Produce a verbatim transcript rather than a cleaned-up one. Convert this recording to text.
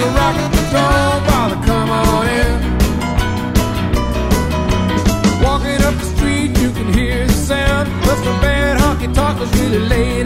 a rocket, don't bother, come on in. Walking up the street, you can hear the sound, but some bad honky tonk was really late